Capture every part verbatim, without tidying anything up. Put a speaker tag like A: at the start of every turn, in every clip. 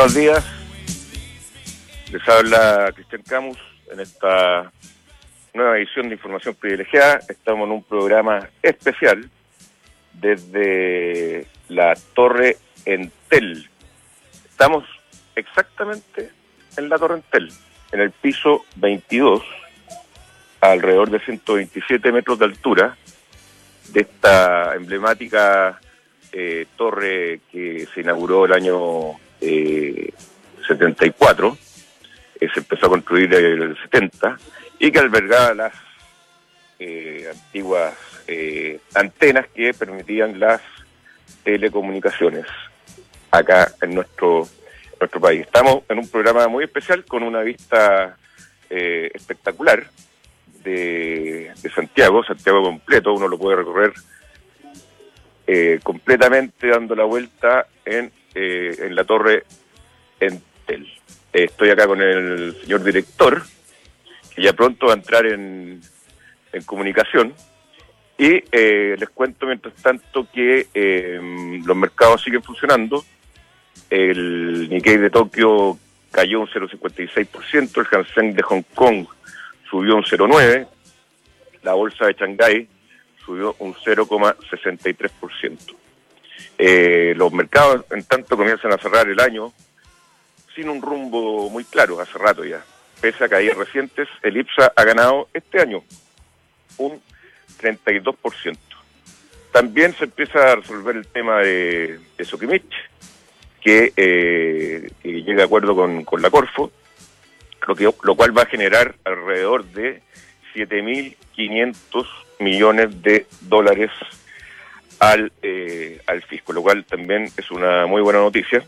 A: Buenos días, les habla Cristian Camus en esta nueva edición de Información Privilegiada. Estamos en un programa especial desde la Torre Entel. Estamos exactamente en la Torre Entel, en el piso veintidós, alrededor de ciento veintisiete metros de altura, de esta emblemática eh, torre que se inauguró el año eh, setenta y cuatro, eh, se empezó a construir en el setenta, y que albergaba las eh, antiguas eh, antenas que permitían las telecomunicaciones acá en nuestro, nuestro país. Estamos en un programa muy especial con una vista eh, espectacular de, de Santiago, Santiago completo. Uno lo puede recorrer eh, completamente dando la vuelta en, eh, en la Torre Entel. Eh, estoy acá con el señor director, que ya pronto va a entrar en, en comunicación, y eh, les cuento mientras tanto que eh, los mercados siguen funcionando. El Nikkei de Tokio cayó un cero coma cincuenta y seis por ciento, el Hang-Seng de Hong Kong subió un cero coma nueve por ciento, la bolsa de Shanghái subió un cero coma sesenta y tres por ciento. Eh, los mercados, en tanto, comienzan a cerrar el año sin un rumbo muy claro, hace rato ya. Pese a caídas recientes, el I P S A ha ganado este año un treinta y dos por ciento. También se empieza a resolver el tema de, de Sokimich, que, eh, que llega a acuerdo con, con la Corfo, lo, que, lo cual va a generar alrededor de siete mil quinientos millones de dólares al, eh, al fisco, lo cual también es una muy buena noticia.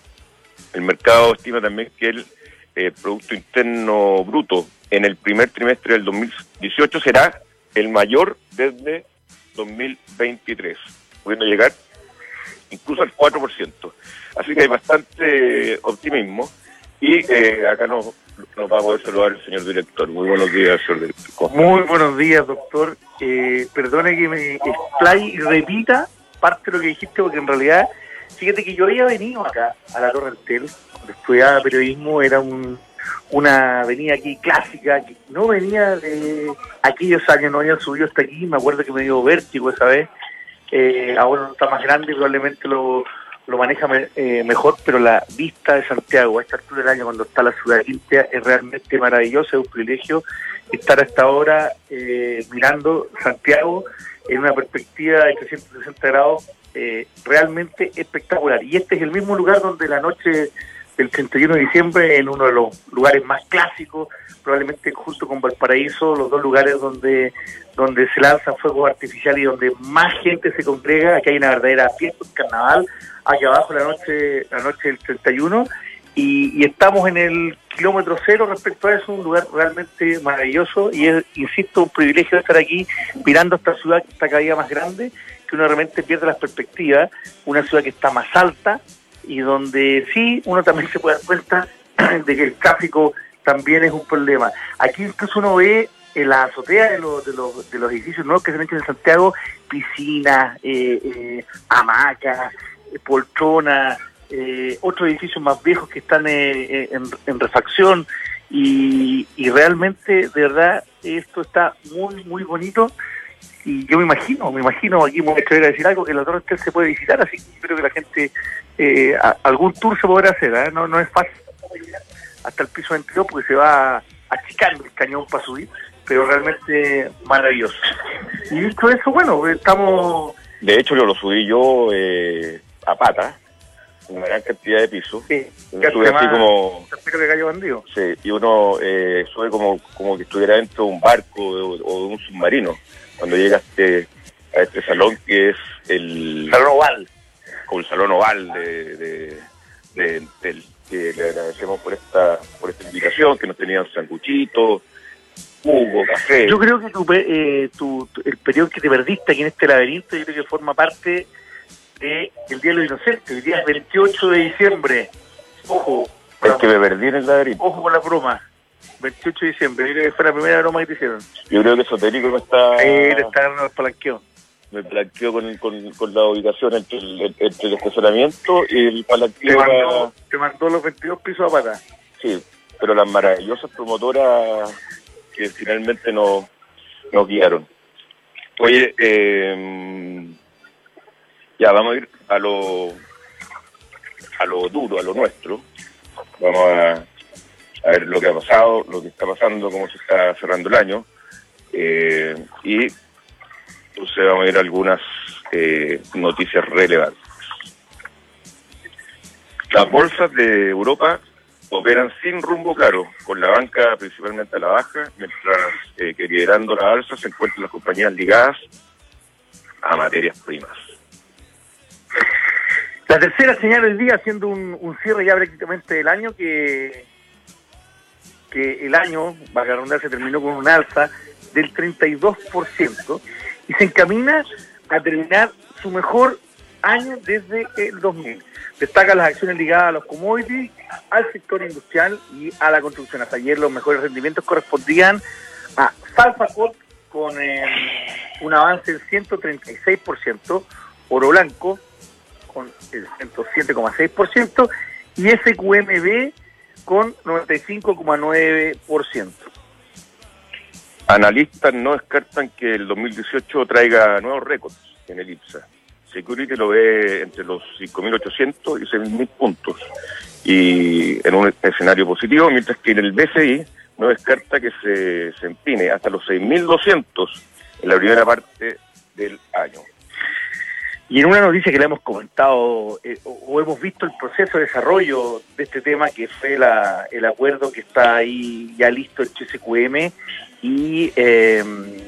A: El mercado estima también que el eh, Producto Interno Bruto en el primer trimestre del dos mil dieciocho será el mayor desde dos mil veintitrés, pudiendo llegar incluso al cuatro por ciento. Así que hay bastante optimismo, y eh, acá nos, nos va a poder saludar el señor director. Muy buenos días, señor director.
B: Muy buenos días, doctor. Eh, perdone que me explaye y repita parte de lo que dijiste, porque en realidad, fíjate que yo había venido acá a la Torre Entel, cuando estudiaba periodismo. Era un, una avenida aquí clásica, que no venía de aquellos años, no había subido hasta aquí. Me acuerdo que me dio vértigo esa vez. Eh, ahora no está más grande, probablemente lo, lo maneja me, eh, mejor, pero la vista de Santiago a esta altura del año, cuando está la ciudad limpia, es realmente maravillosa. Es un privilegio estar hasta ahora eh, mirando Santiago en una perspectiva de trescientos sesenta grados eh, realmente espectacular. Y este es el mismo lugar donde la noche del treinta y uno de diciembre, en uno de los lugares más clásicos, probablemente junto con Valparaíso, los dos lugares donde donde se lanzan fuegos artificiales y donde más gente se congrega. Aquí hay una verdadera fiesta, un carnaval, aquí abajo la noche la noche del treinta y uno, y, y estamos en el kilómetro cero respecto a eso, un lugar realmente maravilloso, y es, insisto, un privilegio estar aquí mirando esta ciudad que está cada día más grande, que uno realmente pierde las perspectivas, una ciudad que está más alta, y donde sí, uno también se puede dar cuenta de que el tráfico también es un problema. Aquí incluso uno ve en la azotea de los, de los, de los edificios nuevos que se han hecho en Santiago, piscinas, eh, eh, hamacas, eh, poltronas, eh, otros edificios más viejos que están eh, en, en refacción, y, y realmente, de verdad, esto está muy, muy bonito. Y yo me imagino, me imagino, aquí me voy a atrever a decir algo, que la Torre Entel se puede visitar, así que creo que la gente, eh, a, algún tour se podrá hacer, ¿eh? no, no es fácil hasta el piso veintidós, porque se va achicando el cañón para subir, pero realmente maravilloso. Y dicho eso, bueno, estamos...
A: De hecho, yo lo subí yo eh, a pata, una gran cantidad de pisos.
B: Sí,
A: yo subí así como...
B: Espero que cayó bandido.
A: Sí, y uno eh, sube como, como que estuviera dentro de un barco o, o de un submarino, cuando llega a este, a este salón que es el...
B: Salón Oval.
A: Como el Salón Oval de, de, de Entel, que le agradecemos por esta por esta invitación, que nos tenían sanguchitos, jugo, café.
B: Yo creo que tu, eh, tu, tu, el periodo que te perdiste aquí en este laberinto, yo creo que forma parte de el Día de los Inocentes, el día veintiocho de diciembre. Ojo.
A: Es que me perdí en el laberinto.
B: Ojo con la broma. veintiocho de diciembre, yo creo que fue la primera broma que te hicieron.
A: Yo creo que Esotérico no está...
B: Sí, le está ganando el palanqueo.
A: me blanqueó con, con, con la ubicación entre el, entre el estacionamiento y el palanqueo.
B: Te mandó, te mandó los veintidós pisos a pata.
A: Sí, pero las maravillosas promotoras que finalmente nos, nos guiaron. Oye, eh, ya vamos a ir a lo a lo duro, a lo nuestro. Vamos a, a ver lo que ha pasado, lo que está pasando, cómo se está cerrando el año. Eh, y entonces vamos a ir a algunas eh, noticias relevantes. Las bolsas de Europa operan sin rumbo claro, con la banca principalmente a la baja, mientras eh, que liderando la alza se encuentran las compañías ligadas a materias primas.
B: La tercera señal del día, haciendo un, un cierre ya prácticamente del año, que, que el año, va a redundar, se terminó con un alza del treinta y dos por ciento y se encamina a terminar su mejor año desde el dos mil. Destacan las acciones ligadas a los commodities, al sector industrial y a la construcción. Hasta ayer los mejores rendimientos correspondían a Salfacor con eh, un avance del ciento treinta y seis por ciento, Oro Blanco con el ciento siete coma seis por ciento y S Q M B con noventa y cinco coma nueve por ciento.
A: Analistas no descartan que el dos mil dieciocho traiga nuevos récords en el IPSA. Security lo ve entre los cinco mil ochocientos y seis mil puntos, y en un escenario positivo, mientras que en el B C I no descarta que se, se empine hasta los seis mil doscientos en la primera parte del año.
B: Y en una noticia que le hemos comentado, eh, o, o hemos visto el proceso de desarrollo de este tema, que fue la, el acuerdo que está ahí ya listo entre S Q M y, eh,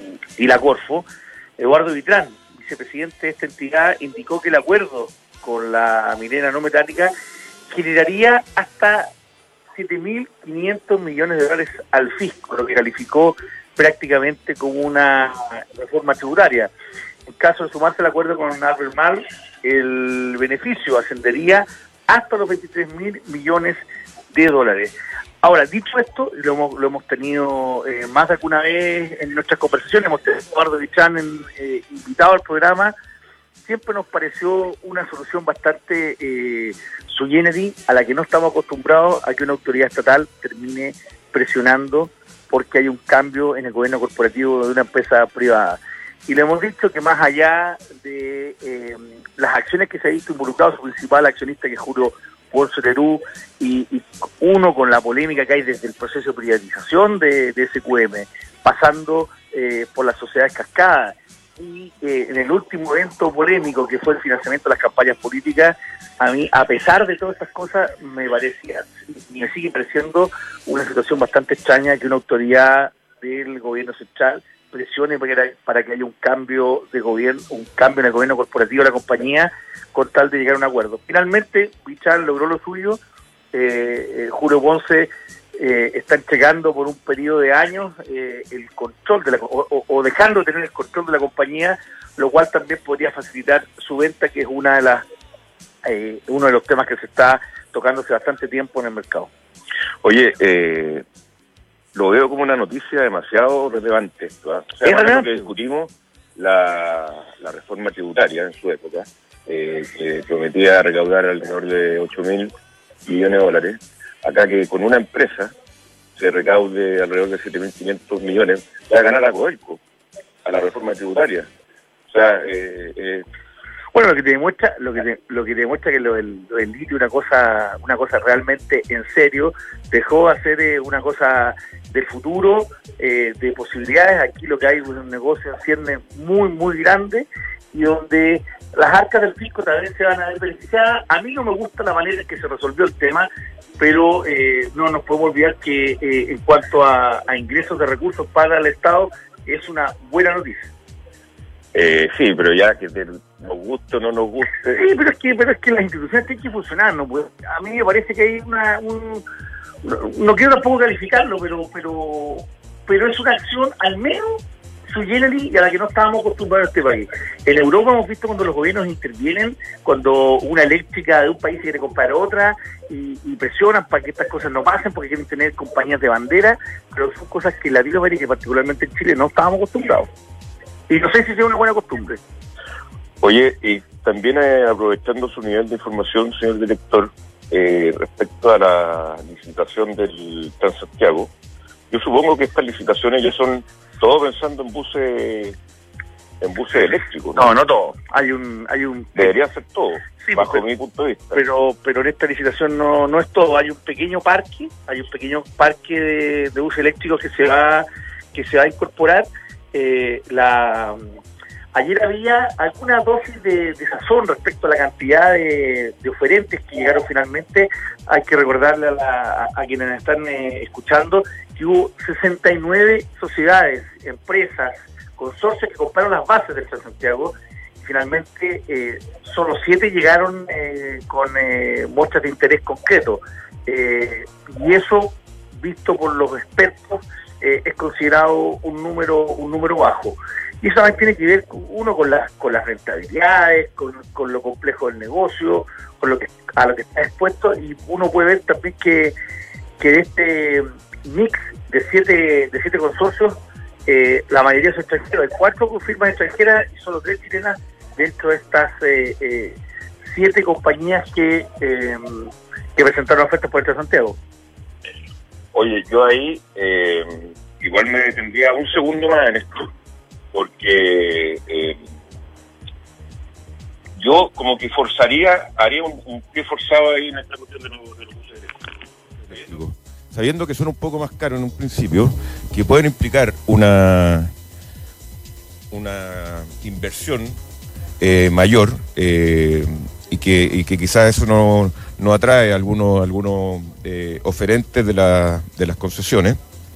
B: y la Corfo, Eduardo Vitrán, vicepresidente de esta entidad, indicó que el acuerdo con la minera no metálica generaría hasta siete mil quinientos millones de dólares al fisco, lo que calificó prácticamente como una reforma tributaria. En caso de sumarse al acuerdo con Albemarle, el beneficio ascendería hasta los veintitrés mil millones de dólares. Ahora, dicho esto, lo hemos, lo hemos tenido eh, más de alguna vez en nuestras conversaciones, hemos tenido a Eduardo Vitrán en, eh, invitado al programa. Siempre nos pareció una solución bastante eh, sui generis, a la que no estamos acostumbrados a que una autoridad estatal termine presionando porque hay un cambio en el gobierno corporativo de una empresa privada. Y le hemos dicho que más allá de eh, las acciones que se ha visto involucrado, su principal accionista, que es Julio Ponce Lerú, y, y uno con la polémica que hay desde el proceso de privatización de, de S Q M, pasando eh, por las sociedades cascadas, y eh, en el último evento polémico que fue el financiamiento de las campañas políticas, a mí, a pesar de todas estas cosas, me parecía, y me sigue pareciendo una situación bastante extraña que una autoridad del gobierno central presione para que, para que haya un cambio de gobierno, un cambio en el gobierno corporativo de la compañía, con tal de llegar a un acuerdo. Finalmente, Vitrán logró lo suyo. eh, eh, Julio Ponce eh, está entregando por un periodo de años eh, el control de la, o, o dejando de tener el control de la compañía, lo cual también podría facilitar su venta, que es una de las eh, uno de los temas que se está tocando hace bastante tiempo en el mercado.
A: Oye, eh, lo veo como una noticia demasiado relevante. ¿No? O sea,
B: ¿Es relevante?
A: Lo que discutimos la, la reforma tributaria en su época, eh, que prometía recaudar alrededor de ocho mil millones de dólares. Acá que con una empresa se recaude alrededor de siete mil quinientos millones, va a ganar a Codelco, a la reforma tributaria. O sea, eh, eh,
B: bueno, lo que te demuestra, lo que te, lo que te demuestra que lo del, lo del litio, una cosa, una cosa realmente en serio, dejó de hacer eh, una cosa del futuro, eh, de posibilidades. Aquí lo que hay es un negocio en ciernes muy, muy grande, y donde las arcas del fisco también se van a ver beneficiadas. A mí no me gusta la manera en que se resolvió el tema, pero eh, no nos podemos olvidar que eh, en cuanto a, a ingresos de recursos para el Estado, es una buena noticia.
A: eh, sí, pero ya que te, nos guste o no nos guste.
B: Sí, pero es que, pero es que las instituciones tienen que funcionar, ¿no? Pues, a mí me parece que hay una... Un, no, no quiero tampoco calificarlo, pero pero pero es una acción al menos sui generis y a la que no estábamos acostumbrados en este país. En Europa hemos visto cuando los gobiernos intervienen, cuando una eléctrica de un país quiere comprar otra y, y presionan para que estas cosas no pasen porque quieren tener compañías de bandera, pero son cosas que en Latinoamérica y particularmente en Chile no estábamos acostumbrados. Y no sé si es una buena costumbre.
A: Oye, y también eh, aprovechando su nivel de información, señor director, eh, respecto a la licitación del Transantiago, yo supongo que estas licitaciones ya son todo pensando en buses en buses eléctricos, ¿no?
B: No, no todo. Hay un, hay un
A: Debería ser todo,
B: sí,
A: bajo
B: pero,
A: mi punto de vista.
B: Pero, pero en esta licitación no, no es todo. Hay un pequeño parque, hay un pequeño parque de, de buses eléctricos que se va, que se va a incorporar. Eh, la ayer había alguna dosis de, de sazón respecto a la cantidad de, de oferentes que llegaron finalmente. Hay que recordarle a, la, a, a quienes están eh, escuchando que hubo sesenta y nueve sociedades, empresas, consorcios que compraron las bases del Transantiago. Finalmente eh, solo siete llegaron eh, con eh, muestras de interés concreto, eh, y eso, visto por los expertos, eh, es considerado un número un número bajo. Y eso también tiene que ver, uno, con las con las rentabilidades, con, con lo complejo del negocio, con lo que a lo que está expuesto, y uno puede ver también que que de este mix de siete de siete consorcios, Eh, la mayoría son extranjeros. Hay cuatro con firmas extranjeras y solo tres chilenas dentro de estas eh, eh, siete compañías que eh, que presentaron ofertas por el Transantiago.
A: Oye, yo ahí eh, igual me detendría un segundo más en esto, porque eh, yo como que forzaría, haría un, un pie forzado ahí en esta cuestión de los, de los buses eléctricos.
C: Sabiendo que son un poco más caros en un principio, que pueden implicar una una inversión eh, mayor, eh, y que y que quizás eso no, no atrae a algunos algunos eh, oferentes de la de las concesiones,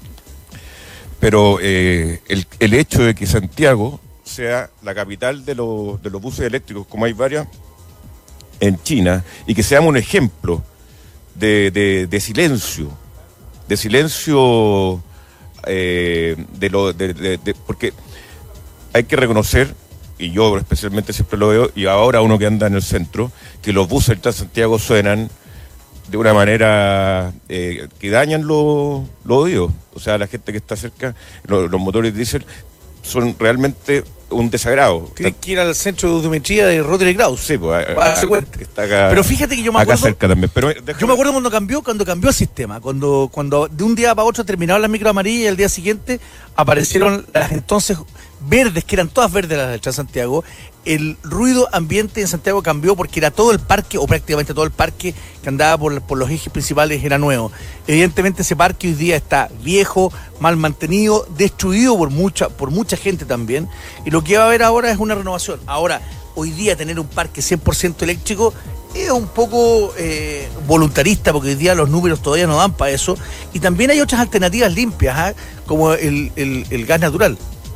C: pero eh, el, el hecho de que Santiago sea la capital de los de los buses eléctricos, como hay varias en China, y que seamos un ejemplo de, de, de silencio de silencio eh, de lo de, de, de, porque hay que reconocer, y yo especialmente siempre lo veo, y ahora uno que anda en el centro, que los buses del Transantiago suenan de una manera eh, que dañan los lo oídos. O sea, la gente que está cerca, lo, los motores diésel son realmente un desagrado.
D: Tienes que ir al centro de audiometría de Rotary Kraus.
C: Sí, pues,
D: para darse cuenta.
C: Está acá,
D: pero fíjate que yo me
C: acá
D: acuerdo,
C: cerca también. Pero déjame...
D: yo me acuerdo cuando cambió, cuando cambió el sistema, cuando, cuando de un día para otro terminaron las micro amarillas y al día siguiente aparecieron las entonces verdes, que eran todas verdes las del Transantiago. El ruido ambiente en Santiago cambió porque era todo el parque, o prácticamente todo el parque que andaba por, por los ejes principales era nuevo. Evidentemente ese parque hoy día está viejo, mal mantenido, destruido por mucha, por mucha gente también, y lo que va a haber ahora es una renovación. Ahora, hoy día tener un parque cien por ciento eléctrico es un poco eh, voluntarista, porque hoy día los números todavía no dan para eso, y también hay otras alternativas limpias, ¿eh? Como el, el, el gas natural.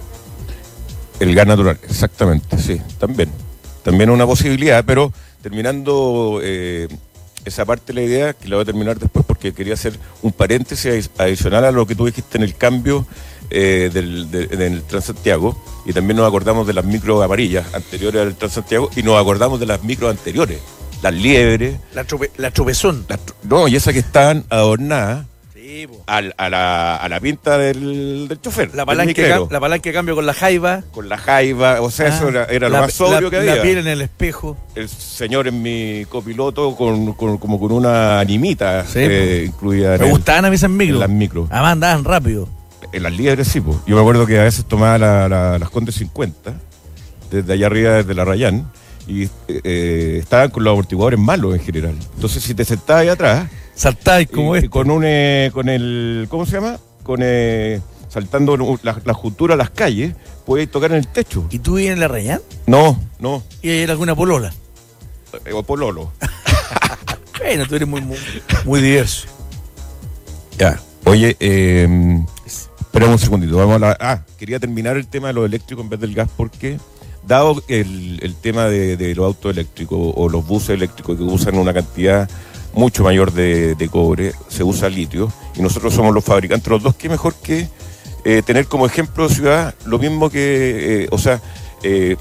C: El gas natural, exactamente, sí, también. También una posibilidad, pero terminando eh, esa parte de la idea, que la voy a terminar después porque quería hacer un paréntesis adicional a lo que tú dijiste en el cambio eh, del, de, del Transantiago, y también nos acordamos de las micro amarillas anteriores al Transantiago, y nos acordamos de las micro anteriores, las liebres.
D: La, trope, la tropezón.
C: La, no, y esas que estaban adornadas.
D: Sí,
C: Al, a, la, a la pinta del, del chofer.
D: La palanca, la palanca de cambio con la jaiba.
C: Con la jaiba, o sea, ah, eso era, era
D: la,
C: lo más sobrio
D: la,
C: que había.
D: La piel en el espejo.
C: El señor en mi copiloto con, con como con una animita sí, eh, incluida.
D: Me gustaban a mí esas micro.
C: En las micro.
D: Además andaban rápido.
C: En las liebres sí, pues. Yo me acuerdo que a veces tomaba la, la, las Condes cincuenta, desde allá arriba, desde la Rayán, y eh, estaban con los amortiguadores malos en general. Entonces, si te sentabas ahí atrás,
D: saltáis como este.
C: Con un, eh, con el, ¿cómo se llama? Con, eh, saltando la, la juntura a las calles, podías tocar en el techo.
D: ¿Y tú vivías en la Rayán?
C: No, no.
D: ¿Y era alguna polola?
C: O pololo.
D: Bueno, tú eres muy, muy, muy diverso.
C: Ya. Oye, eh, esperemos un segundito. Vamos a la, ah, quería terminar el tema de lo eléctrico en vez del gas, porque dado el, el tema de, de los autos eléctricos o los buses eléctricos que usan una cantidad mucho mayor de, de cobre, se usa litio, y nosotros somos los fabricantes, los dos, qué mejor que eh, tener como ejemplo de ciudad lo mismo que, eh, o sea, eh,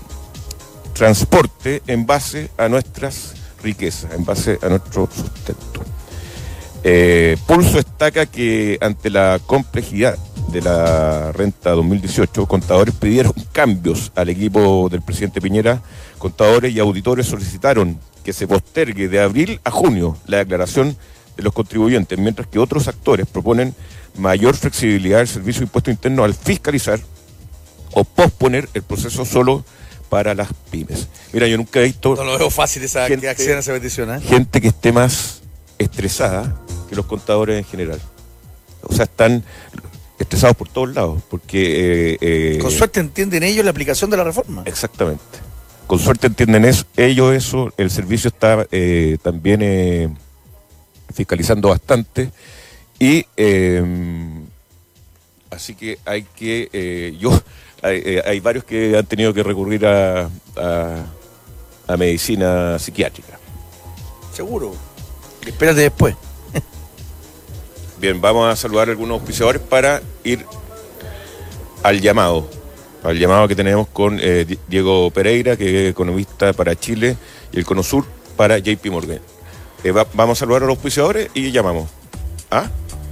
C: transporte en base a nuestras riquezas, en base a nuestro sustento. Eh, Pulso destaca que ante la complejidad de la renta dos mil dieciocho, contadores pidieron cambios al equipo del presidente Piñera. Contadores y auditores solicitaron que se postergue de abril a junio la declaración de los contribuyentes, mientras que otros actores proponen mayor flexibilidad del Servicio de Impuesto Interno al fiscalizar o posponer el proceso solo para las pymes. Mira, yo nunca he visto...
D: No lo veo fácil esa
C: gente,
D: que acceda a esa petición, ¿eh?
C: Gente que esté más estresada que los contadores en general. O sea, están estresados por todos lados, porque... Eh, eh,
D: Con suerte entienden ellos la aplicación de la reforma.
C: Exactamente. Con suerte entienden eso, ellos eso, el servicio está eh, también eh, fiscalizando bastante y eh, así que hay que, eh, yo, hay, eh, hay varios que han tenido que recurrir a, a, a medicina psiquiátrica.
D: Seguro. Espérate después.
C: Bien, vamos a saludar a algunos auspiciadores para ir al llamado. Al llamado que tenemos con eh, Diego Pereira, que es economista para Chile, y el Conosur para J P Morgan. Eh, va, vamos a saludar a los auspiciadores y llamamos. ¿Ah?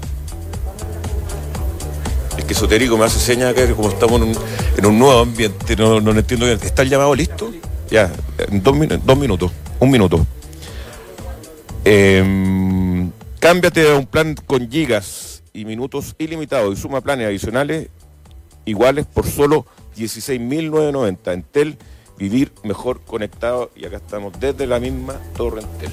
C: Es que Esotérico me hace señas acá que como estamos en un, en un nuevo ambiente, no, no lo entiendo bien. ¿Está el llamado listo? Ya, en dos, dos minutos, un minuto. Eh, cámbiate a un plan con gigas y minutos ilimitados y suma planes adicionales iguales por solo dieciséis mil novecientos noventa. Entel, vivir mejor conectado. Y acá estamos desde la misma torre Entel.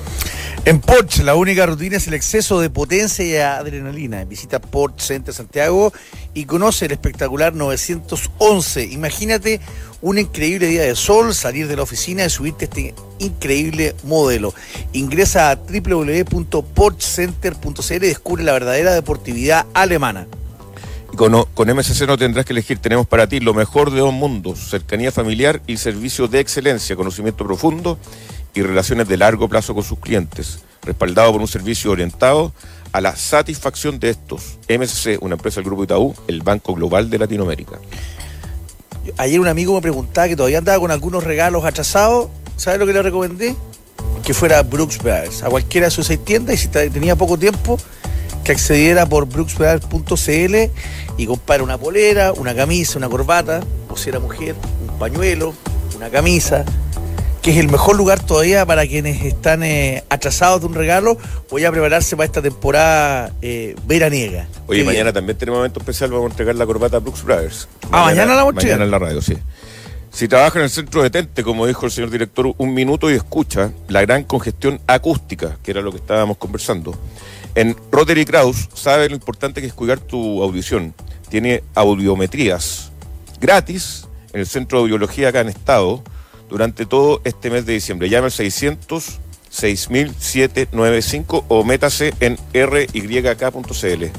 D: En Porsche, la única rutina es el exceso de potencia y adrenalina. Visita Porsche Center Santiago y conoce el espectacular novecientos once. Imagínate una increíble día de sol, salir de la oficina y subirte a este increíble modelo. Ingresa a doble u doble u doble u punto porsche center punto c l y descubre la verdadera deportividad alemana.
C: Y con, con M S C no tendrás que elegir, tenemos para ti lo mejor de dos mundos: cercanía familiar y servicio de excelencia, conocimiento profundo y relaciones de largo plazo con sus clientes, respaldado por un servicio orientado a la satisfacción de estos. M S C, una empresa del Grupo Itaú, el Banco Global de Latinoamérica.
D: Ayer un amigo me preguntaba que todavía andaba con algunos regalos atrasados. ¿Sabes lo que le recomendé? Que fuera a Brooks Brothers, a cualquiera de sus seis tiendas, y si tenía poco tiempo, que accediera por brooks brothers punto c l y comprara una polera, una camisa, una corbata, o si era mujer, un pañuelo, una camisa, que es el mejor lugar todavía para quienes están eh, atrasados de un regalo o ya prepararse para esta temporada eh, veraniega.
C: Oye,
D: Qué
C: mañana
D: bien.
C: también tenemos un evento especial, vamos a entregar la corbata a Brooks Brothers.
D: Ah, mañana la vamos a entregar.
C: Mañana en la radio, sí. Si trabaja en el centro, detente, como dijo el señor director, un minuto y escucha la gran congestión acústica, que era lo que estábamos conversando. En Rotary Kraus sabe lo importante que es cuidar tu audición. Tiene audiometrías gratis en el Centro de Audiología acá en Estado durante todo este mes de diciembre. Llame al seiscientos seis mil setecientos noventa y cinco o métase en r y k punto c l.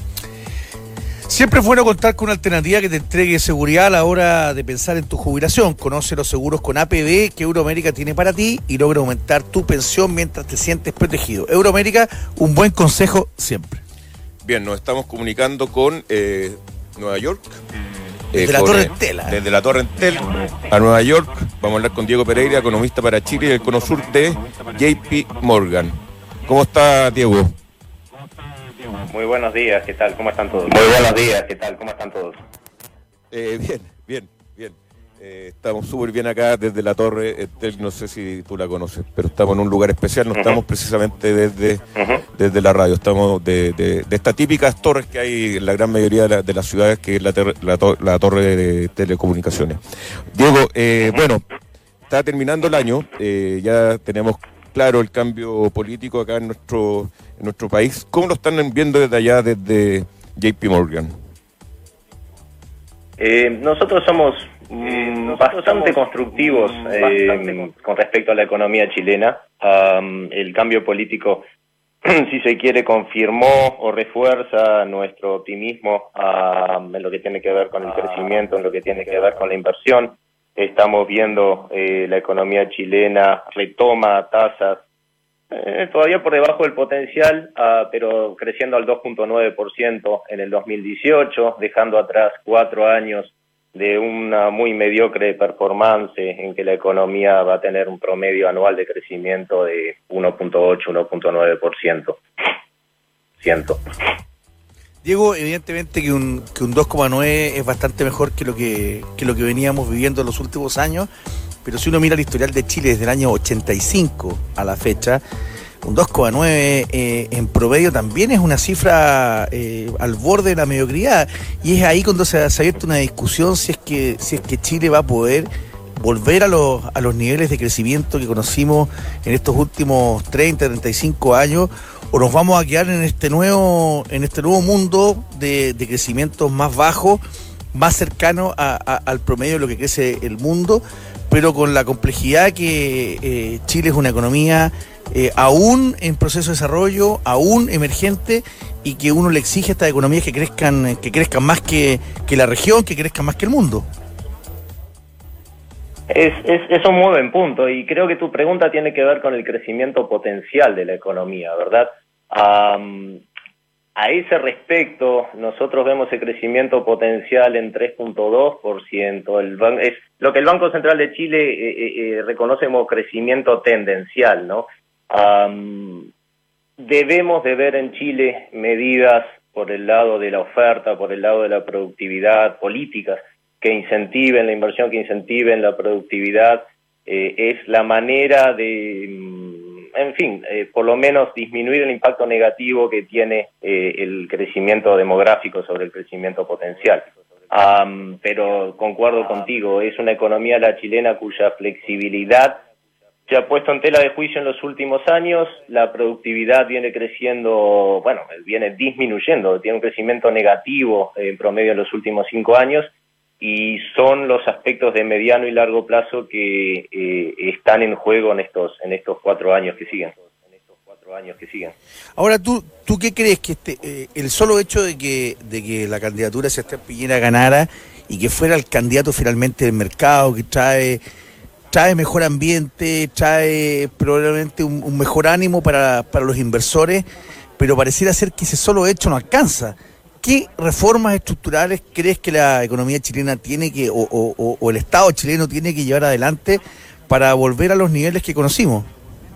D: Siempre es bueno contar con una alternativa que te entregue seguridad a la hora de pensar en tu jubilación. Conoce los seguros con A P B que Euroamérica tiene para ti y logra aumentar tu pensión mientras te sientes protegido. Euroamérica, un buen consejo siempre.
C: Bien, nos estamos comunicando con eh, Nueva York.
D: Desde
C: Eh,
D: la
C: con,
D: Torre
C: eh,
D: Entel. ¿eh?
C: Desde la Torre Entel a Nueva York. Vamos a hablar con Diego Pereira, economista para Chile y el Conosur de J P Morgan. ¿Cómo está, Diego?
E: Muy buenos días, ¿qué tal? ¿Cómo están todos? Muy buenos días, ¿qué tal? ¿Cómo están todos?
C: Eh, bien, bien, bien. Eh, estamos súper bien acá desde la Torre Entel, no sé si tú la conoces, pero estamos en un lugar especial, no uh-huh. estamos precisamente desde, uh-huh. desde la radio, estamos de, de, de estas típicas torres que hay en la gran mayoría de, la, de las ciudades, que es la, ter, la, to, la torre de telecomunicaciones. Diego, eh, uh-huh. bueno, está terminando el año, eh, ya tenemos claro el cambio político acá en nuestro, en nuestro país. ¿Cómo lo están viendo desde allá, desde J P Morgan?
E: Eh, nosotros somos eh, nosotros bastante somos constructivos eh, bastante con respecto a la economía chilena. Um, el cambio político, si se quiere, confirmó o refuerza nuestro optimismo um, en lo que tiene que ver con el crecimiento, en lo que tiene que ver con la inversión. Estamos viendo eh, la economía chilena retoma tasas eh, todavía por debajo del potencial, uh, pero creciendo al dos punto nueve por ciento en el dos mil dieciocho, dejando atrás cuatro años de una muy mediocre performance en que la economía va a tener un promedio anual de crecimiento de uno punto ocho, uno punto nueve por ciento. ciento.
D: Diego, evidentemente que un, que un dos coma nueve es bastante mejor que lo que, que lo que veníamos viviendo en los últimos años, pero si uno mira el historial de Chile desde el año ochenta y cinco a la fecha, un dos coma nueve eh, en promedio también es una cifra eh, al borde de la mediocridad, y es ahí cuando se, se ha abierto una discusión si es que si es que Chile va a poder volver a los, a los niveles de crecimiento que conocimos en estos últimos treinta, treinta y cinco años, o nos vamos a quedar en este nuevo en este nuevo mundo de, de crecimiento más bajo, más cercano a, a, al promedio de lo que crece el mundo, pero con la complejidad que eh, Chile es una economía eh, aún en proceso de desarrollo, aún emergente, y que uno le exige a estas economías que crezcan, que crezcan más que, que la región, que crezcan más que el mundo.
E: Es, es, es un muy buen punto, y creo que tu pregunta tiene que ver con el crecimiento potencial de la economía, ¿verdad? Um, a ese respecto, nosotros vemos el crecimiento potencial en tres punto dos por ciento. El ban- es lo que el Banco Central de Chile eh, eh, reconoce como crecimiento tendencial, ¿no? Um, debemos de ver en Chile medidas por el lado de la oferta, por el lado de la productividad, políticas que incentiven la inversión, que incentiven la productividad. Eh, es la manera de, en fin, eh, por lo menos disminuir el impacto negativo que tiene eh, el crecimiento demográfico sobre el crecimiento potencial. Um, pero concuerdo contigo, es una economía la chilena cuya flexibilidad se ha puesto en tela de juicio en los últimos años. La productividad viene creciendo, bueno, viene disminuyendo, tiene un crecimiento negativo en promedio en los últimos cinco años, y son los aspectos de mediano y largo plazo que eh, están en juego en estos en estos cuatro años que siguen. En estos cuatro años que siguen.
D: Ahora, ¿tú tú qué crees que este eh, el solo hecho de que de que la candidatura de Sebastián Piñera ganara y que fuera el candidato finalmente del mercado, que trae trae mejor ambiente, trae probablemente un, un mejor ánimo para, para los inversores, pero pareciera ser que ese solo hecho no alcanza? ¿Qué reformas estructurales crees que la economía chilena tiene que, o, o, o el Estado chileno tiene que llevar adelante para volver a los niveles que conocimos?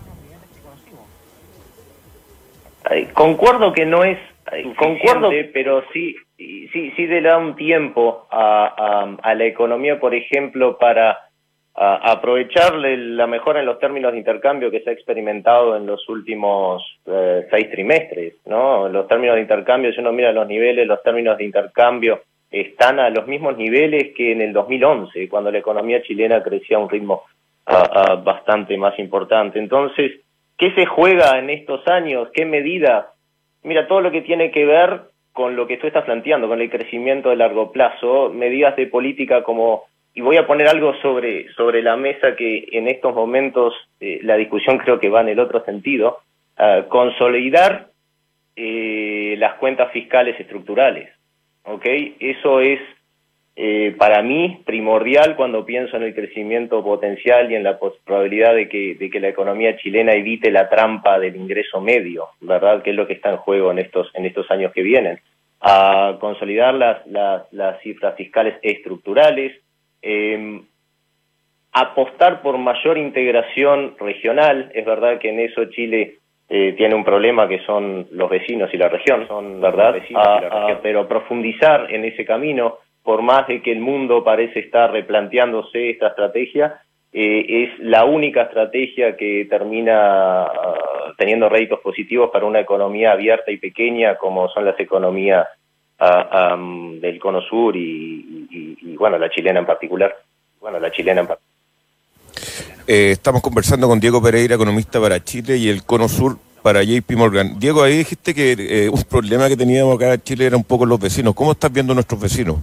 E: Ay, concuerdo que no es ay, concuerdo, pero sí, sí, sí le da un tiempo a, a, a la economía, por ejemplo, para a aprovecharle la mejora en los términos de intercambio que se ha experimentado en los últimos eh, seis trimestres, ¿no? Los términos de intercambio, si uno mira los niveles, los términos de intercambio están a los mismos niveles que en el dos mil once, cuando la economía chilena crecía a un ritmo uh, uh, bastante más importante. Entonces, ¿qué se juega en estos años? ¿Qué medidas? Mira, todo lo que tiene que ver con lo que tú estás planteando, con el crecimiento de largo plazo, medidas de política como... Y voy a poner algo sobre sobre la mesa que en estos momentos eh, la discusión creo que va en el otro sentido, uh, consolidar eh, las cuentas fiscales estructurales, ¿ok? Eso es eh, para mí primordial cuando pienso en el crecimiento potencial y en la probabilidad de que de que la economía chilena evite la trampa del ingreso medio, ¿verdad? Que es lo que está en juego en estos en estos años que vienen. A consolidar las las, las cifras fiscales estructurales. Eh, apostar por mayor integración regional. Es verdad que en eso Chile eh, tiene un problema que son los vecinos y la región, son verdad, ah, ah, pero profundizar en ese camino, por más de que el mundo parece estar replanteándose esta estrategia, eh, es la única estrategia que termina uh, teniendo réditos positivos para una economía abierta y pequeña como son las economías Uh, um, del Cono Sur y, y, y, bueno, la chilena en particular. Bueno, la chilena en particular.
C: Eh, estamos conversando con Diego Pereira, economista para Chile y el Cono Sur para J P Morgan. Diego, ahí dijiste que eh, un problema que teníamos acá en Chile era un poco los vecinos. ¿Cómo estás viendo nuestros vecinos?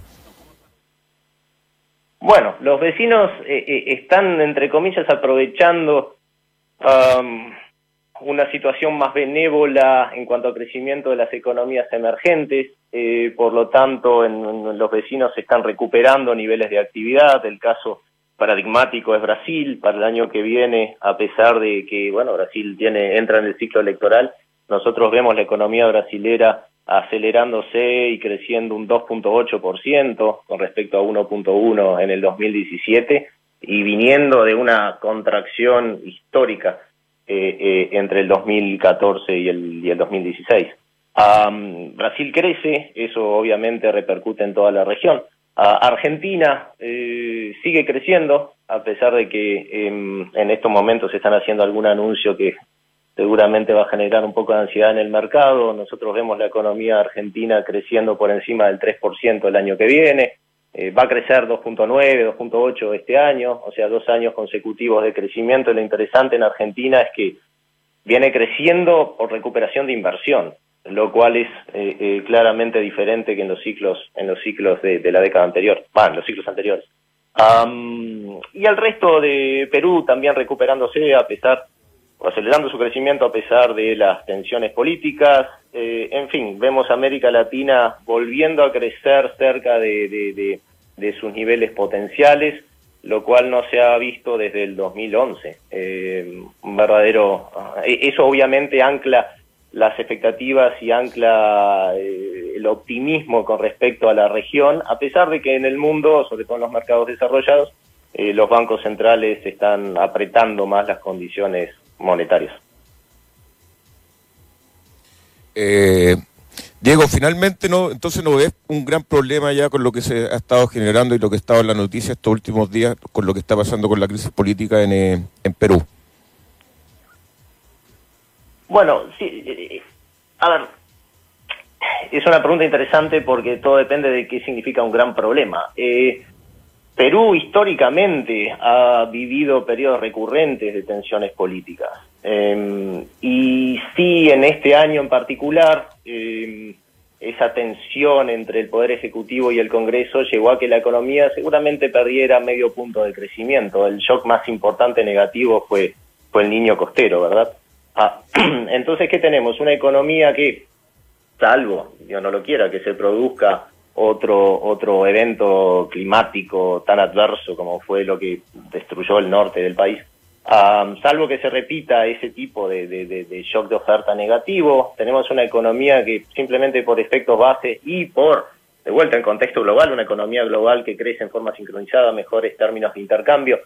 E: Bueno, los vecinos eh, eh, están, entre comillas, aprovechando um, una situación más benévola en cuanto al crecimiento de las economías emergentes. Eh, por lo tanto, en, en los vecinos se están recuperando niveles de actividad. El caso paradigmático es Brasil. Para el año que viene, a pesar de que, bueno, Brasil tiene entra en el ciclo electoral, nosotros vemos la economía brasilera acelerándose y creciendo un dos punto ocho por ciento con respecto a uno punto uno en el dos mil diecisiete, y viniendo de una contracción histórica eh, eh, entre el dos mil catorce y el, y el dos mil dieciséis. Um, Brasil crece, eso obviamente repercute en toda la región. Uh, Argentina eh, sigue creciendo, a pesar de que eh, en estos momentos se están haciendo algún anuncio que seguramente va a generar un poco de ansiedad en el mercado. Nosotros vemos la economía argentina creciendo por encima del tres por ciento el año que viene. Eh, va a crecer dos punto nueve, dos punto ocho este año, o sea, dos años consecutivos de crecimiento. Y lo interesante en Argentina es que viene creciendo por recuperación de inversión, lo cual es eh, eh, claramente diferente que en los ciclos en los ciclos de, de la década anterior, bueno, en los ciclos anteriores. Um, y el resto de Perú también recuperándose a pesar, o acelerando su crecimiento a pesar de las tensiones políticas. Eh, en fin, vemos a América Latina volviendo a crecer cerca de, de, de, de sus niveles potenciales, lo cual no se ha visto desde el dos mil once. Eh, un verdadero, eso obviamente ancla las expectativas y ancla eh, el optimismo con respecto a la región, a pesar de que en el mundo, sobre todo en los mercados desarrollados, eh, los bancos centrales están apretando más las condiciones monetarias.
C: Eh, Diego, finalmente no, entonces no ves un gran problema ya con lo que se ha estado generando y lo que ha estado en la noticia estos últimos días, con lo que está pasando con la crisis política en, eh, en Perú.
E: Bueno, sí, eh, a ver, es una pregunta interesante porque todo depende de qué significa un gran problema. Eh, Perú históricamente ha vivido periodos recurrentes de tensiones políticas. Eh, y sí, en este año en particular, eh, esa tensión entre el Poder Ejecutivo y el Congreso llevó a que la economía seguramente perdiera medio punto de crecimiento. El shock más importante negativo fue, fue el niño costero, ¿verdad? Ah, entonces, ¿qué tenemos? Una economía que, salvo, Dios no lo quiera, que se produzca otro otro evento climático tan adverso como fue lo que destruyó el norte del país, um, salvo que se repita ese tipo de, de, de, de shock de oferta negativo, tenemos una economía que simplemente por efectos base y por, de vuelta en contexto global, una economía global que crece en forma sincronizada, mejores términos de intercambio,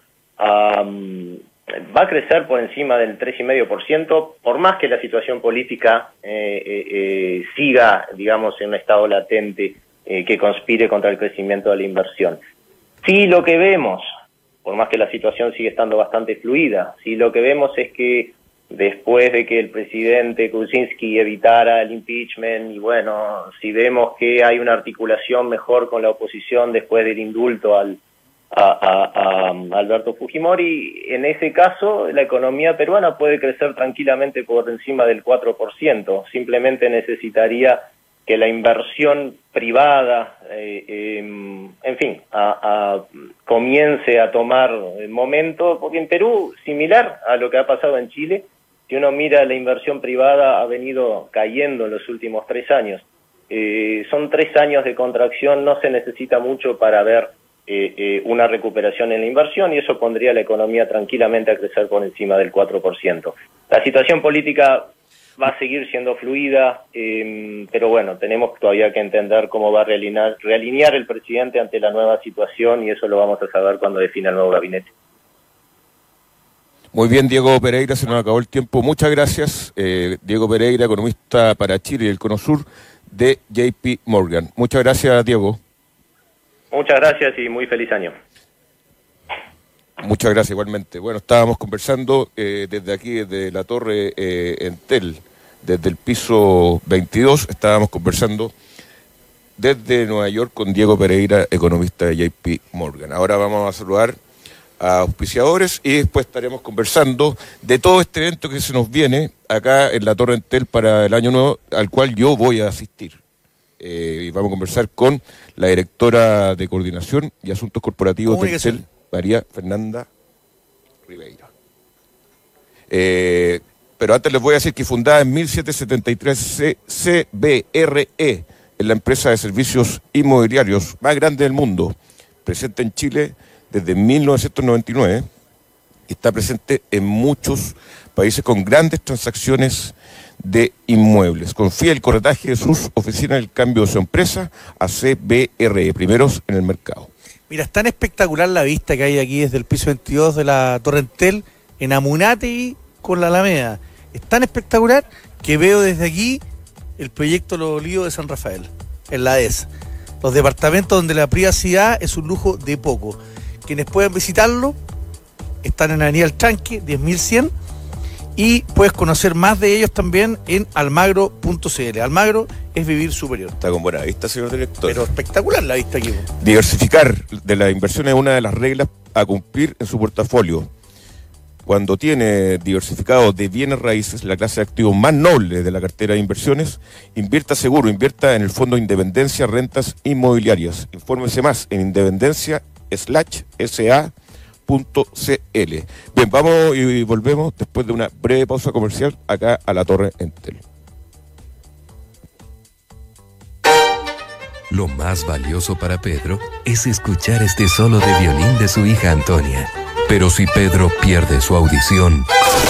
E: um, va a crecer por encima del tres coma cinco por ciento, por más que la situación política eh, eh, eh, siga, digamos, en un estado latente eh, que conspire contra el crecimiento de la inversión. Sí, lo que vemos, por más que la situación sigue estando bastante fluida, sí, lo que vemos es que después de que el presidente Kuczynski evitara el impeachment, y bueno, si vemos que hay una articulación mejor con la oposición después del indulto al A, a, a Alberto Fujimori, en ese caso la economía peruana puede crecer tranquilamente por encima del cuatro por ciento. Simplemente necesitaría que la inversión privada, eh, eh, en fin, a, a, comience a tomar momento, porque en Perú, similar a lo que ha pasado en Chile, si uno mira la inversión privada ha venido cayendo en los últimos tres años. Eh, son tres años de contracción, no se necesita mucho para ver Eh, eh, una recuperación en la inversión, y eso pondría a la economía tranquilamente a crecer por encima del cuatro por ciento. La situación política va a seguir siendo fluida, eh, pero bueno, tenemos todavía que entender cómo va a realinear, realinear el presidente ante la nueva situación, y eso lo vamos a saber cuando defina el nuevo gabinete.
C: Muy bien, Diego Pereira, se nos acabó el tiempo. Muchas gracias, eh, Diego Pereira, economista para Chile y el Cono Sur de J P Morgan. Muchas gracias, Diego.
E: Muchas gracias y muy feliz año.
C: Muchas gracias igualmente. Bueno, estábamos conversando eh, desde aquí, desde la torre eh, Entel, desde el piso veintidós, estábamos conversando desde Nueva York con Diego Pereira, economista de J P Morgan. Ahora vamos a saludar a auspiciadores y después estaremos conversando de todo este evento que se nos viene acá en la torre Entel para el año nuevo, al cual yo voy a asistir. Eh, y vamos a conversar con la directora de Coordinación y Asuntos Corporativos de Entel, María Fernanda Ribeiro. Eh, pero antes les voy a decir que fundada en mil setecientos setenta y tres, C B R E es la empresa de servicios inmobiliarios más grande del mundo, presente en Chile desde mil novecientos noventa y nueve, y está presente en muchos países con grandes transacciones de inmuebles. Confía el corretaje de sus oficinas en el cambio de su empresa a C B R E, primeros en el mercado.
D: Mira, es tan espectacular la vista que hay aquí desde el piso veintidós de la Torre Entel en Amunátegui con la Alameda. Es tan espectacular que veo desde aquí el proyecto Los Olivos de San Rafael, en la D E S. Los departamentos donde la privacidad es un lujo de poco. Quienes puedan visitarlo están en Avenida El Tranque, diez mil cien, y puedes conocer más de ellos también en almagro punto c l. Almagro es vivir superior.
C: Está con buena vista, señor director.
D: Pero espectacular la vista aquí.
C: Diversificar de la inversión es una de las reglas a cumplir en su portafolio. Cuando tiene diversificado de bienes raíces, la clase de activos más noble de la cartera de inversiones, invierta seguro, invierta en el Fondo Independencia Rentas Inmobiliarias. Infórmese más en independencia slash sa punto cl. Bien, vamos y volvemos después de una breve pausa comercial acá a la Torre Entel.
F: Lo más valioso para Pedro es escuchar este solo de violín de su hija Antonia. Pero si Pedro pierde su audición,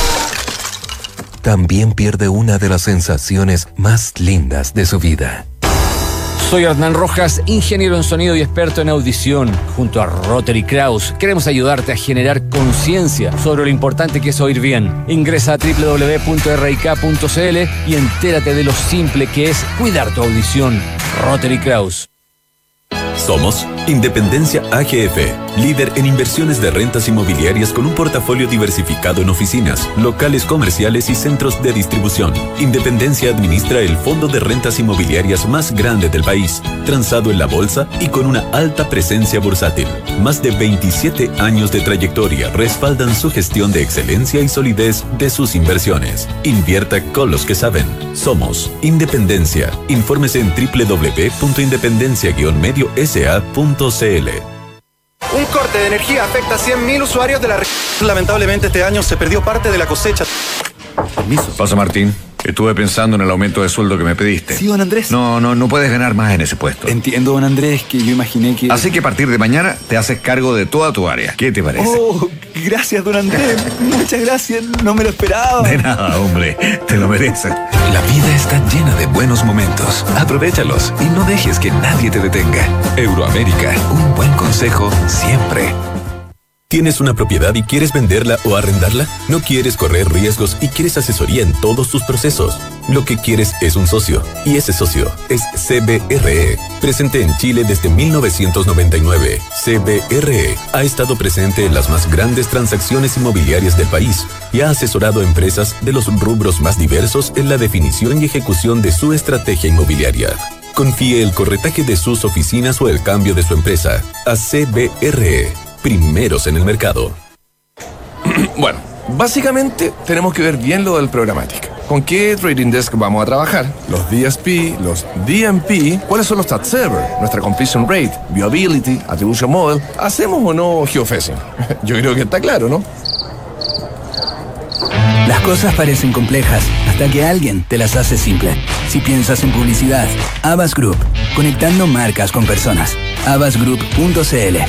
F: también pierde una de las sensaciones más lindas de su vida.
G: Soy Hernán Rojas, ingeniero en sonido y experto en audición. Junto a Rotary Kraus, queremos ayudarte a generar conciencia sobre lo importante que es oír bien. Ingresa a doble u doble u doble u punto r i k punto c l y entérate de lo simple que es cuidar tu audición. Rotary Kraus.
H: Somos Independencia A G F, líder en inversiones de rentas inmobiliarias con un portafolio diversificado en oficinas, locales comerciales y centros de distribución. Independencia administra el fondo de rentas inmobiliarias más grande del país, transado en la bolsa y con una alta presencia bursátil. Más de veintisiete años de trayectoria respaldan su gestión de excelencia y solidez de sus inversiones. Invierta con los que saben. Somos Independencia. Infórmese en doble u doble u doble u punto independencia guion medio s a punto c l.
I: Un corte de energía afecta a cien mil usuarios de la región. Lamentablemente este año se perdió parte de la cosecha.
J: Permiso. Pasa, Martín. Estuve pensando en el aumento de sueldo que me pediste.
I: Sí, don Andrés.
J: No, no, no puedes ganar más en ese puesto.
I: Entiendo, don Andrés, que yo imaginé que...
J: Así que a partir de mañana te haces cargo de toda tu área. ¿Qué te parece?
I: Oh, gracias, don Andrés. Muchas gracias. No me lo esperaba.
J: De nada, hombre. Te lo mereces.
F: La vida está llena de buenos momentos. Aprovéchalos y no dejes que nadie te detenga. Euroamérica, un buen consejo siempre.
H: ¿Tienes una propiedad y quieres venderla o arrendarla? ¿No quieres correr riesgos y quieres asesoría en todos tus procesos? Lo que quieres es un socio, y ese socio es C B R E, presente en Chile desde mil novecientos noventa y nueve. C B R E ha estado presente en las más grandes transacciones inmobiliarias del país y ha asesorado a empresas de los rubros más diversos en la definición y ejecución de su estrategia inmobiliaria. Confíe el corretaje de sus oficinas o el cambio de su empresa a C B R E. Primeros en el mercado.
K: Bueno, básicamente tenemos que ver bien lo del programmatic. ¿Con qué Trading Desk vamos a trabajar? Los D S P, los D M P, ¿cuáles son los Stat Server? Nuestra Completion Rate, Viewability, Attribution Model. ¿Hacemos o no geofacing? Yo creo que está claro, ¿no?
L: Las cosas parecen complejas hasta que alguien te las hace simple. Si piensas en publicidad, Abbas Group, conectando marcas con personas. abbas group punto c l.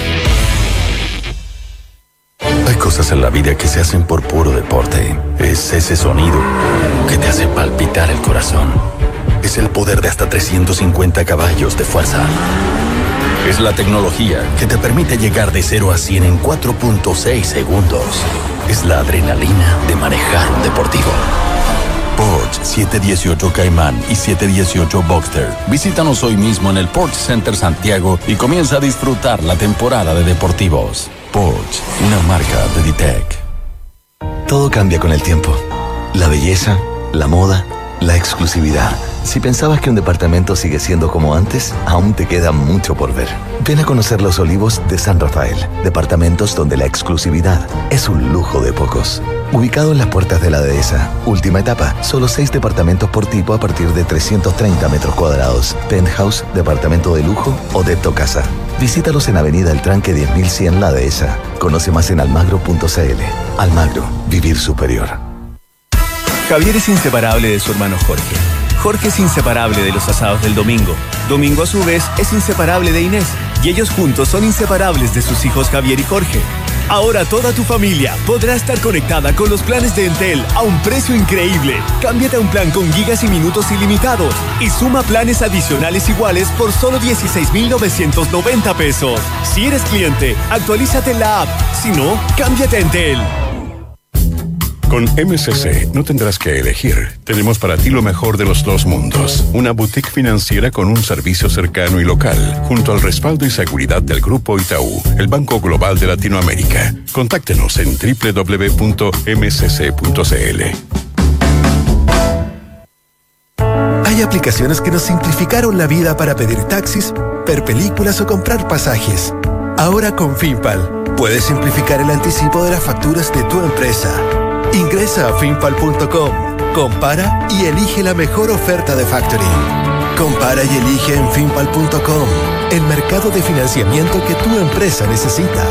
M: Hay cosas en la vida que se hacen por puro deporte. Es ese sonido que te hace palpitar el corazón. Es el poder de hasta trescientos cincuenta caballos de fuerza. Es la tecnología que te permite llegar de cero a cien en cuatro punto seis segundos. Es la adrenalina de manejar un deportivo. Porsche siete dieciocho Cayman y siete dieciocho Boxster. Visítanos hoy mismo en el Porsche Center Santiago y comienza a disfrutar la temporada de deportivos. Porsche, una marca de D T E C.
N: Todo cambia con el tiempo. La belleza, la moda, la exclusividad. Si pensabas que un departamento sigue siendo como antes, aún te queda mucho por ver. Ven a conocer Los Olivos de San Rafael. Departamentos donde la exclusividad es un lujo de pocos. Ubicado en las puertas de la dehesa. Última etapa. Solo seis departamentos por tipo a partir de trescientos treinta metros cuadrados. Penthouse, departamento de lujo o Depto Casa. Visítalos en Avenida El Tranque diez mil cien La Dehesa. Conoce más en almagro punto c l. Almagro. Vivir superior.
O: Javier es inseparable de su hermano Jorge. Jorge es inseparable de los asados del domingo. Domingo, a su vez, es inseparable de Inés. Y ellos juntos son inseparables de sus hijos Javier y Jorge. Ahora toda tu familia podrá estar conectada con los planes de Entel a un precio increíble. Cámbiate a un plan con gigas y minutos ilimitados y suma planes adicionales iguales por solo dieciséis mil novecientos noventa pesos. Si eres cliente, actualízate en la app. Si no, cámbiate a Entel.
P: Con M C C no tendrás que elegir. Tenemos para ti lo mejor de los dos mundos. Una boutique financiera con un servicio cercano y local, junto al respaldo y seguridad del Grupo Itaú, el Banco Global de Latinoamérica. Contáctenos en doble u doble u doble u punto m c c punto c l.
Q: Hay aplicaciones que nos simplificaron la vida para pedir taxis, ver películas o comprar pasajes. Ahora con Finpal, puedes simplificar el anticipo de las facturas de tu empresa. Ingresa a finpal punto com, compara y elige la mejor oferta de factoring. Compara y elige en finpal punto com, el mercado de financiamiento que tu empresa necesita.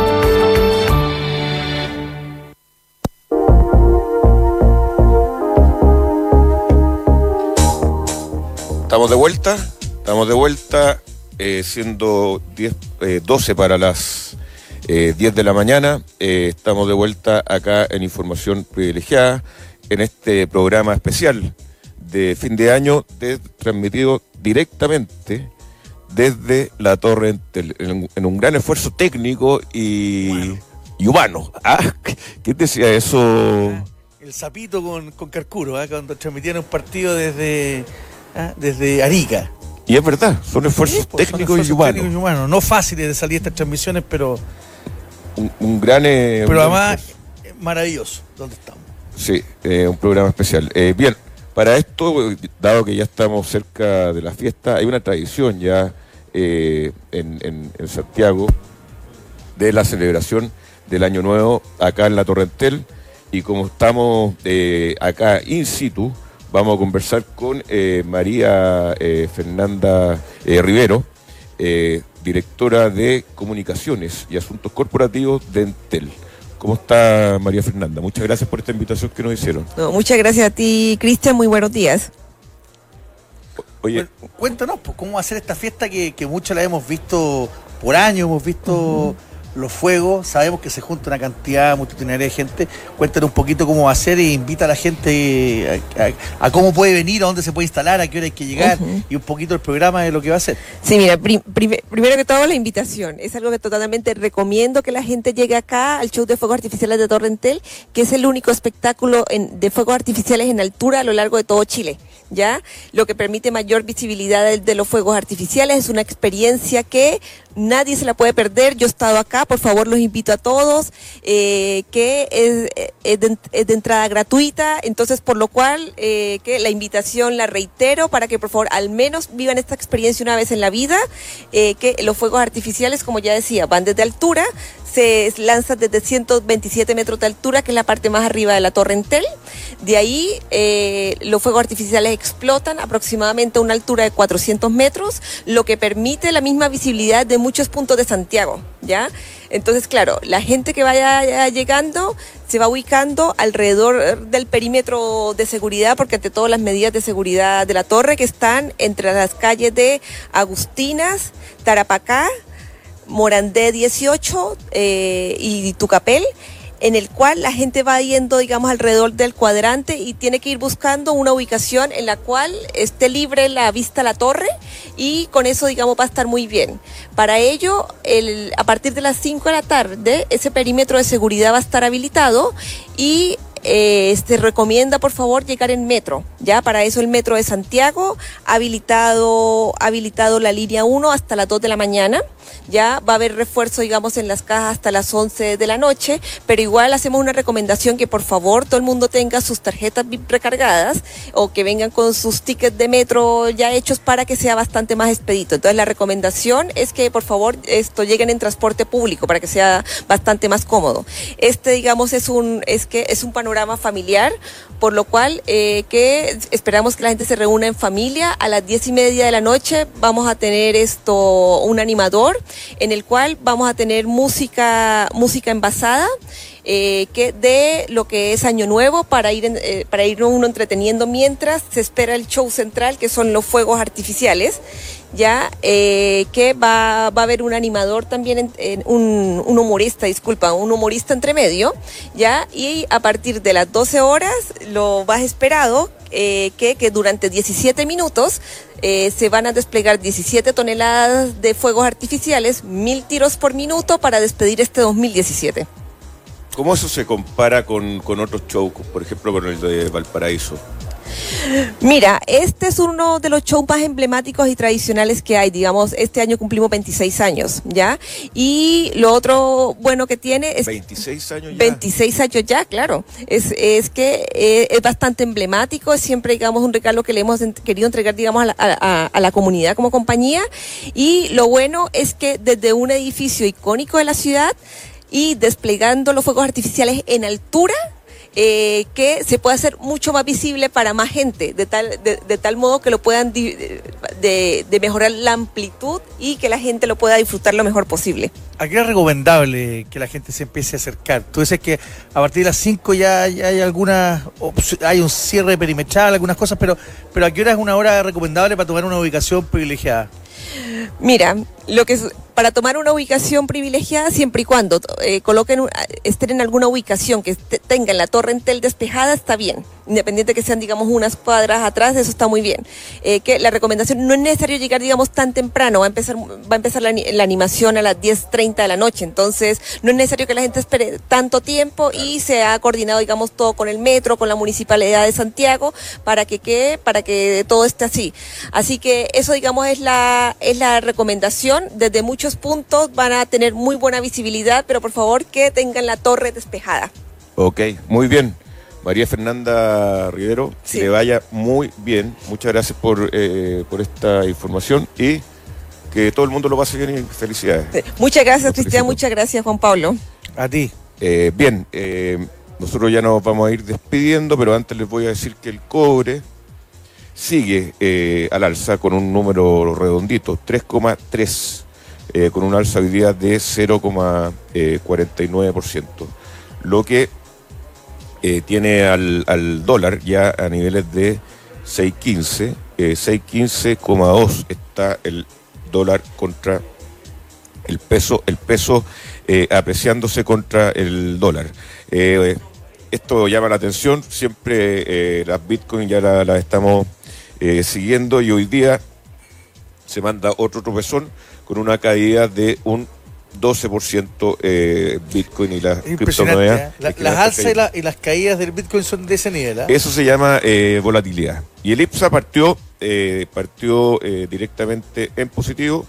C: Estamos de vuelta, estamos de vuelta, eh, siendo diez, eh, doce para las eh, diez de la mañana. Eh, estamos de vuelta acá en Información Privilegiada, en este programa especial de fin de año, de, transmitido directamente desde la Torre Entel, en, en un gran esfuerzo técnico y, bueno. y humano. Ah, ¿quién decía eso?
D: El sapito con, con Carcuro, ¿eh? Cuando transmitían un partido desde... ¿Ah? desde Arica.
C: Y es verdad, son esfuerzos sí, pues, técnicos, son esfuerzos y, humanos. técnicos y humanos.
D: No fáciles de salir estas transmisiones, pero...
C: Un, un gran... Eh,
D: pero
C: un
D: además, gran maravilloso, donde estamos.
C: Sí, eh, un programa especial. Eh, bien, para esto, dado que ya estamos cerca de la fiesta, hay una tradición ya eh, en, en, en Santiago de la celebración del Año Nuevo acá en la Torre Entel, y como estamos eh, acá in situ, vamos a conversar con eh, María eh, Fernanda eh, Rivero, eh, directora de Comunicaciones y Asuntos Corporativos de Entel. ¿Cómo está María Fernanda? Muchas gracias por esta invitación que nos hicieron.
R: No, muchas gracias a ti, Cristian. Muy buenos días.
C: Oye,
D: pues, cuéntanos, pues, ¿cómo va a ser esta fiesta que, que muchos la hemos visto por años? Hemos visto... Uh-huh. Los fuegos, sabemos que se junta una cantidad multitudinaria de gente. Cuéntanos un poquito cómo va a ser e invita a la gente a, a, a cómo puede venir, a dónde se puede instalar, a qué hora hay que llegar, uh-huh. y un poquito el programa de lo que va a ser.
R: Sí, mira, prim, prim, primero que todo la invitación. Es algo que totalmente recomiendo que la gente llegue acá al show de fuegos artificiales de Torre Entel, que es el único espectáculo en, de fuegos artificiales en altura a lo largo de todo Chile. ¿Ya? Lo que permite mayor visibilidad de, de los fuegos artificiales. Es una experiencia que nadie se la puede perder. Yo he estado acá, por favor los invito a todos, eh, que es, es, de, es de entrada gratuita, entonces por lo cual eh, que la invitación la reitero para que por favor al menos vivan esta experiencia una vez en la vida, eh, que los fuegos artificiales, como ya decía, van desde altura, se lanzan desde ciento veintisiete metros de altura, que es la parte más arriba de la Torre Entel. De ahí eh, los fuegos artificiales explotan aproximadamente a una altura de cuatrocientos metros, lo que permite la misma visibilidad de muchos puntos de Santiago, ¿ya? Entonces, claro, la gente que vaya llegando se va ubicando alrededor del perímetro de seguridad, porque ante todo las medidas de seguridad de la torre, que están entre las calles de Agustinas, Tarapacá, Morandé dieciocho eh, y Tucapel, en el cual la gente va yendo, digamos, alrededor del cuadrante y tiene que ir buscando una ubicación en la cual esté libre la vista a la torre, y con eso, digamos, va a estar muy bien. Para ello, el, a partir de las cinco de la tarde, ese perímetro de seguridad va a estar habilitado y Eh, se recomienda por favor llegar en metro, ya para eso el metro de Santiago habilitado habilitado la línea uno hasta las dos de la mañana, ya va a haber refuerzo, digamos, en las cajas hasta las once de la noche, pero igual hacemos una recomendación que por favor todo el mundo tenga sus tarjetas V I P recargadas o que vengan con sus tickets de metro ya hechos para que sea bastante más expedito. Entonces la recomendación es que por favor esto lleguen en transporte público para que sea bastante más cómodo. Este, digamos, es un es que es un panorama familiar, por lo cual eh, que esperamos que la gente se reúna en familia. A las diez y media de la noche vamos a tener esto un animador en el cual vamos a tener música música envasada eh, que de lo que es Año Nuevo para ir en, eh, para ir uno entreteniendo mientras se espera el show central, que son los fuegos artificiales, ya eh, que va, va a haber un animador también, en, en un, un humorista, disculpa, un humorista entre medio, ya, y a partir de las doce horas lo más esperado, eh, que, que durante diecisiete minutos eh, se van a desplegar diecisiete toneladas de fuegos artificiales, mil tiros por minuto para despedir este dos mil diecisiete.
C: ¿Cómo eso se compara con, con otros shows, por ejemplo con el de Valparaíso?
R: Mira, este es uno de los shows más emblemáticos y tradicionales que hay, digamos, este año cumplimos veintiséis años, ¿ya? Y lo otro bueno que tiene es...
C: veintiséis años ya.
R: veintiséis años ya, claro. Es, es que eh, es bastante emblemático, es siempre, digamos, un regalo que le hemos ent- querido entregar, digamos, a la, a, a la comunidad como compañía. Y lo bueno es que desde un edificio icónico de la ciudad y desplegando los fuegos artificiales en altura, Eh, que se puede hacer mucho más visible para más gente, de tal de, de tal modo que lo puedan di, de, de mejorar la amplitud y que la gente lo pueda disfrutar lo mejor posible.
D: ¿A qué es recomendable que la gente se empiece a acercar? Tú dices que a partir de las cinco ya, ya hay algunas, hay un cierre perimetral, algunas cosas, pero, pero ¿a qué hora es una hora recomendable para tomar una ubicación privilegiada?
R: Mira, lo que es, para tomar una ubicación privilegiada, siempre y cuando eh, coloquen, estén en alguna ubicación que est- tengan la Torre Entel despejada, está bien. Independiente que sean, digamos, unas cuadras atrás, eso está muy bien. Eh, que la recomendación no es necesario llegar, digamos, tan temprano. Va a empezar, va a empezar la, la animación a las diez treinta de la noche. Entonces, no es necesario que la gente espere tanto tiempo y se ha coordinado, digamos, todo con el metro, con la Municipalidad de Santiago, para que quede, para que todo esté así. Así que eso, digamos, es la, es la recomendación. Desde muchos puntos van a tener muy buena visibilidad, pero por favor que tengan la torre despejada.
C: Ok, muy bien. María Fernanda Rivero,
R: Sí.
C: que le vaya muy bien. Muchas gracias por, eh, por esta información y que todo el mundo lo pase bien y felicidades.
R: Sí. Muchas gracias,
C: Los
R: Cristian.
C: felicito.
R: Muchas gracias, Juan Pablo.
D: A ti.
C: Eh, bien, eh, nosotros ya nos vamos a ir despidiendo, pero antes les voy a decir que el cobre sigue eh, al alza con un número redondito, tres coma tres, eh, con una alza hoy día de cero coma cuarenta y nueve por ciento, lo que eh, tiene al, al dólar ya a niveles de seis quince, eh, seis quince coma dos está el dólar contra el peso, el peso eh, apreciándose contra el dólar. Eh, esto llama la atención, siempre eh, las Bitcoin ya las la estamos eh, siguiendo y hoy día se manda otro tropezón con una caída de un doce por ciento eh, Bitcoin y las criptomonedas.
D: ¿eh? La, las alzas y, la, y las caídas del Bitcoin son de ese nivel. ¿eh?
C: Eso se llama eh, volatilidad. Y el I P S A partió, eh, partió eh, directamente en positivo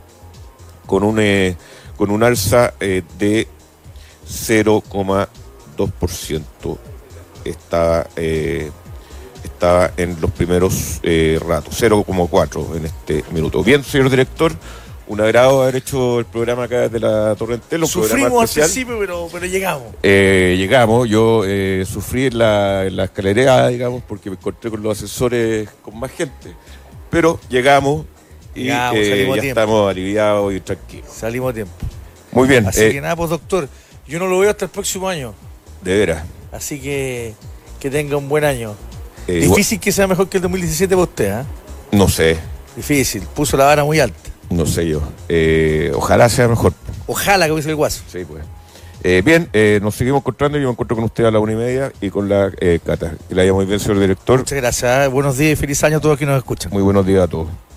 C: con un, eh, con un alza eh, de cero coma dos por ciento. Está, eh, estaba en los primeros eh, ratos, cero coma cuatro en este minuto. Bien, señor director. Un agrado haber hecho el programa acá desde la Torre Entel, un
D: Sufrimos
C: programa
D: al
C: especial.
D: principio, pero, pero llegamos.
C: Eh, llegamos, yo eh, sufrí en la, en la escalerera, digamos, porque me encontré con los asesores con más gente. Pero llegamos y
D: Llegamos,
C: eh,
D: salimos a
C: ya
D: tiempo.
C: estamos aliviados y tranquilos.
D: Salimos a tiempo.
C: Muy bien.
D: Así
C: eh,
D: que nada, pues doctor, yo no lo veo hasta el próximo año.
C: De veras.
D: Así que que tenga un buen año.
C: Eh,
D: Difícil que sea mejor que el dos mil diecisiete para usted, ¿eh?
C: No sé,
D: Difícil, puso la vara muy alta.
C: no sé yo. Eh, ojalá sea mejor.
D: Ojalá, como dice el guaso.
C: Sí, pues. Eh, bien, eh, nos seguimos encontrando. Yo me encuentro con usted a la una y media y con la eh, Cata. Que la haya muy bien, señor director.
D: Muchas gracias. ¿eh? Buenos días y feliz año a todos los que nos escuchan.
C: Muy buenos días a todos.